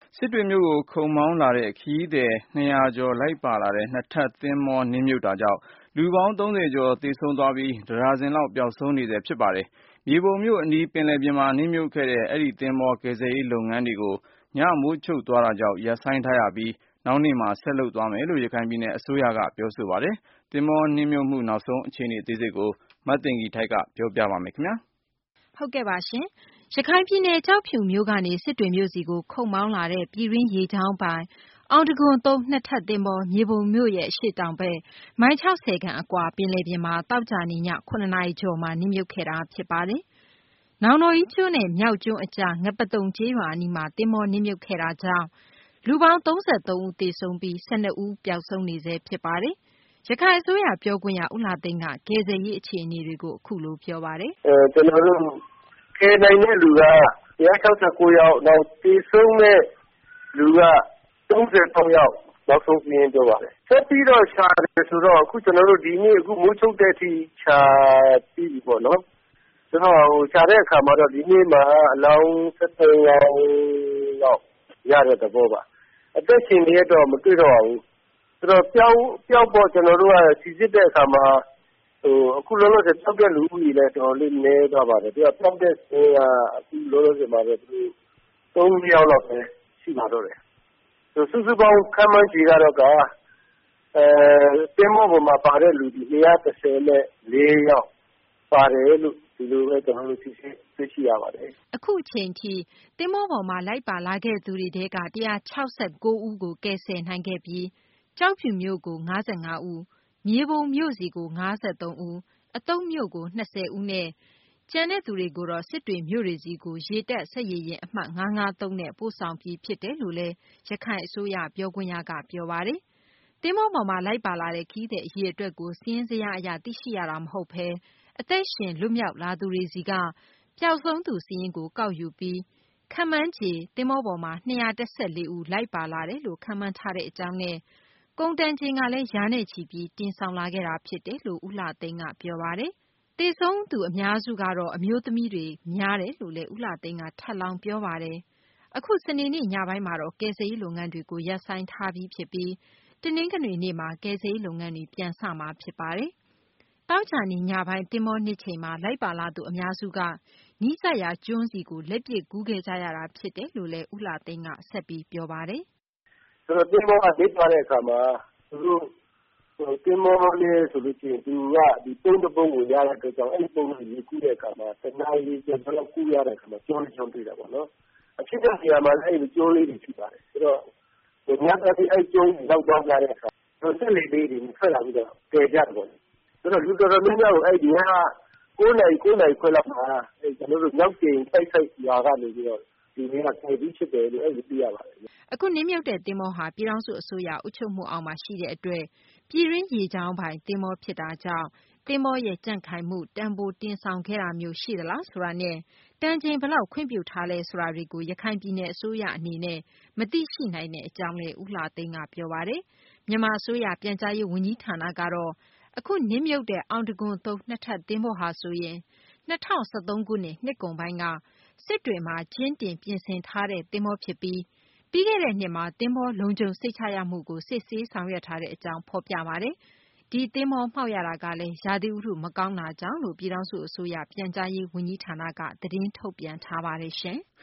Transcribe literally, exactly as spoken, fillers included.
စစ်တွေမြို့ကိုခုတ်မောင်းလာတဲ့ခရီးသည်နှစ်ရာကျော်လိုက်ပါလာတဲ့နှစ်ထပ်သင်္ဘောနစ်မြုပ်တာကြောင့်လူပေါင်းသုံးဆယ်ကျော်သေဆုံးသွားပြီးတဒါဇင်လောက်ပျောက်ဆုံးနေဆဲဖြစ်ပါတယ်။မြေပုံမြို့အနီးပင်လယ်ပြင်မှာနစ်မြုပ်ခဲ့တဲ့အဲဒီသင်္ဘောကယ်ဆယ်ရေးလုပ်ငန်းတွေကိုညမိုးချုပ်သွားတာကြောင့်ရပ်ဆိုင်းထားရပြီးနောက်နေ့မှာဆက်လုပ်သွားမယ်လို့ရခိုင်ပြည်နယ်အစိုးရကပြောဆိုပါတယ်။သင်္ဘောနစ်မြုပ်မှုနောက်ဆုံးအခြေအနေအသေးစိတ်ကိုမသိင်္ဂီထိုက်ကပြောပြပါမယ်။ဟုတ်ကဲ့ပါရှင်။ရခိုင်ပြည်နယ်ကျောက်ဖြူမြို့ကနေစစ်တွေမြို့စီကိုခုတ်မောင်းလာတဲ့ပြည်တွင်းရေကြောင်းပိုင်အောင်တံခွန်သုံးနှစ်ထပ်သင်္ဘောမြေပုံမြို့ရဲ့အရှေ့တောင်ဘက်မိုင်ခြောက်ဆယ်ခန့်အကွာပင်လယ်ပြင်မှာသောကြာနေ့ညခုနှစ်နာရီကျော်မှာနစ်မြုပ်ခဲ့တာဖြစ်ပါတယ်။နောင်တော်ကြီးကျွန်းနဲ့မြောက်ကျွန်းအကြားငပတုံကျေးရွာအနီးမှာသင်္ဘောနစ်မြုပ်ခဲ့တာကြောင့်လူပေါင်းသုံးဆယ်သုံးဦးသေဆုံးပြီး၁၂ဦးပျောက်ဆုံးနေဆဲဖြစ်ပါတယ်။ရခိုင်အစိုးရပြောခွင့်ရဦးလှသိန်းကကယ်ဆယ်ရေးအခြေအနေတွေကိုအခုလိုပြောပါတယ်။ “အဲကျွန်တော်တို့ကယ်နိုင်တဲ့လူက၁၆၉ယောက်နောက်သေဆုံးတဲ့လူကသုံးဆယ်သုံးယောက်နောက်ဆုံးစာရင်းပြောပါတယ်။ဆက်ပြီးတော့ရှာတယ်ဆိုတော့အခုကျွန်တော်တို့ဒီနေ့အခုမိုးချုပ်တဲ့အထိရှာပြီးပြီပေါ့နော်။ဆိုတော့ဟိုရှာတဲ့အခါမှာတော့ဒီနေ့မှာအလောင်း၁၃လောင်းလောက်ရတဲ့သဘောပါ။အသက်ရှင်တွေတော့မတွေ့တော့ပါဘူး။ဆိုတော့ပျောက်ပျောက်ပေါ့ကျွန်တော်တို့ကစီစစ်တဲ့အခါမှာဟိုအခုလောလောဆယ်ပျောက်တဲ့လူဦးရေလည်းတော်တော်လေးနည်းသွားပါတယ်။သူကပျောက်တဲ့ဆင်းကအခုလောလောဆယ်မှာပဲသူသုံးယောက်လောက်ပဲရှိပါတော့တယ်။ဆိုစုစုပေါင်းခန့်မှန်းခြေကတော့ကအဲသင်္ဘောပေါ်မှာပါတဲ့လူဒီ၂၁၄ယောက်ပါတယ်လို့ဒီလိုပဲကျွန်တော်တို့သိရှိသိရှိရပါတယ်။အခုအချိန်ထိသင်္ဘောပေါ်မှာလိုက်ပါလာခဲ့သူတွေထဲက၁၆၉ဦးကိုကယ်ဆယ်နိုင်ခဲ့ပြီးကျောက်ဖြူမြို့ကို၅၅ဦးမြေပုံမြို့စီကို၅၃ဦးအသုတ်မြို့ကို၂၀ဦးနဲ့ကျန်တဲ့သူတွေကိုတော့စစ်တွေမြို့တွေစီကိုရေတပ်စက်ရေယာဉ်အမှတ်၅၅၃နဲ့ပို့ဆောင်ပြီးဖြစ်တယ်လို့လည်းရခိုင်အစိုးရပြောခွင့်ရကပြောပါတယ်။သင်္ဘောပေါ်မှာလိုက်ပါလာတဲ့ခရီးသည်အရေအတွက်ကိုစာရင်းဇယားအရသိရှိရတာမဟုတ်ဘဲအသက်ရှင်လွတ်မြောက်လာသူတွေစီကပျောက်ဆုံးသူစာရင်းကိုကောက်ယူပြီးခန့်မှန်းခြေသင်္ဘောပေါ်မှာ၂၁၄ဦးလိုက်ပါလာတယ်လို့ခန့်မှန်းထားတဲ့အကြောင်းနဲ့ကုန်တန်ချိန်ကလည်းရာနဲ့ချီပြီးတင်ဆောင်လာခဲ့တာဖြစ်တယ်လို့ဦးလှသိန်းကပြောပါတယ်။သေဆုံးသူအများစုကတော့အမျိုးသမီးတွေများတယ်လို့လည်းဦးလှသိန်းကထပ်လောင်းပြောပါတယ်။အခုစနေနေ့ညပိုင်းမှာတော့ကယ်ဆယ်ရေးလုပ်ငန်းတွေကိုရပ်ဆိုင်းထားပြီးဖြစ်ပြီးတနင်္ဂနွေနေ့မှာကယ်ဆယ်ရေးလုပ်ငန်းတွေပြန်စမှာဖြစ်ပါတယ်။သောကြာနေ့ညပိုင်းသင်္ဘောနစ်ချိန်မှာလိုက်ပါလာသူအများစုကနီးစပ်ရာကျွန်းစီကိုလက်ပစ်ကူးခဲ့ကြရတာဖြစ်တယ်လို့လည်းဦးလှသိန်းကဆက်ပြီးပြောပါတယ်။ဆိုတော့သင်္ဘောကနစ်သွားတဲ့အခါမှာသူတို့ဟိုသင်္ဘောလေးဆိုလို့ရှိရင်သူကဒီပုံတပုံကိုရတဲ့အတွက်ကြောင့်အဲ့ဒီပုံကိုရေကူးတဲ့အခါမှာတနားရီကျော်တော့ကူးရတဲ့အခါမှာကျွန်းကျွန်းတွေ့တာပေါ့နော်။အဖြစ်တဲ့နေရာမှာအဲ့ဒီကျွန်းလေးတွေရှိပါတယ်။ဆိုတော့ဒီညကတည်းကအဲ့ကျွန်းကိုရောက်သွားကြတဲ့အခါတော့ဆက်လေလေးတွေထွက်လာပြီးတော့တည်ကြတယ်ပေါ့။ဆိုတော့လူတော်တော်များများကိုအဲ့ဒီကကိုးနာရီကိုးနာရီခွဲလောက်မှာအဲ့ကျွန်တော်တို့နောက်ကျင်စိုက်စိုက်ရွာကနေပြီးတော့ဒီနေ့ကတည်ပြီးဖြစ်တယ်လို့အဲ့ဒီသိရပါတယ်။အခုနစ်မြုပ်တဲ့သင်္ဘောဟာပြည်ထောင်စုအစိုးရအုပ်ချုပ်မှုအောက်မှာရှိတဲ့အတွက်ပြည်တွင်းရေကြောင်းပိုင်သင်္ဘောဖြစ်တာကြောင့်သင်္ဘောရဲ့ကြံ့ခိုင်မှုတန်ဖိုးတင်ဆောင်ခဲ့တာမျိုးရှိသလားဆိုတာနဲ့တန်ချိန်ဘယ်လောက်ခွင့်ပြုထားလဲဆိုတာတွေကိုရခိုင်ပြည်နယ်အစိုးရအနေနဲ့မသိရှိနိုင်တဲ့အကြောင်းလည်းဦးလှသိန်းကပြောပါတယ်။မြန်မာအစိုးရပြန်ကြားရေးဝန်ကြီးဌာနကတော့အခုနစ်မြုပ်တဲ့အောင်တံခွန်သုံးနှစ်ထပ်သင်္ဘောဟာဆိုရင်၂၀၁၃ခုနှစ်နှစ်ကုန်ပိုင်းကစစ်တွေမှာကျင်းတင်ပြင်ဆင်ထားတဲ့သင်္ဘောဖြစ်ပြီးပြီးခဲ့တဲ့နှစ်မှာသင်္ဘောလုံခြုံစိတ်ချရမှုကိုစစ်ဆေးဆောင်ရွက်ထားတဲ့အကြောင်းဖော်ပြပါတယ်။ဒီသင်္ဘောမှောက်ရတာကလည်းရာသီဥတုမကောင်းတာကြောင့်လို့ပြည်ထောင်စုအစိုးရပြန်ကြားရေးဝန်ကြီးဌာနကသတင်းထုတ်ပြန်ထားပါတယ်ရှင်။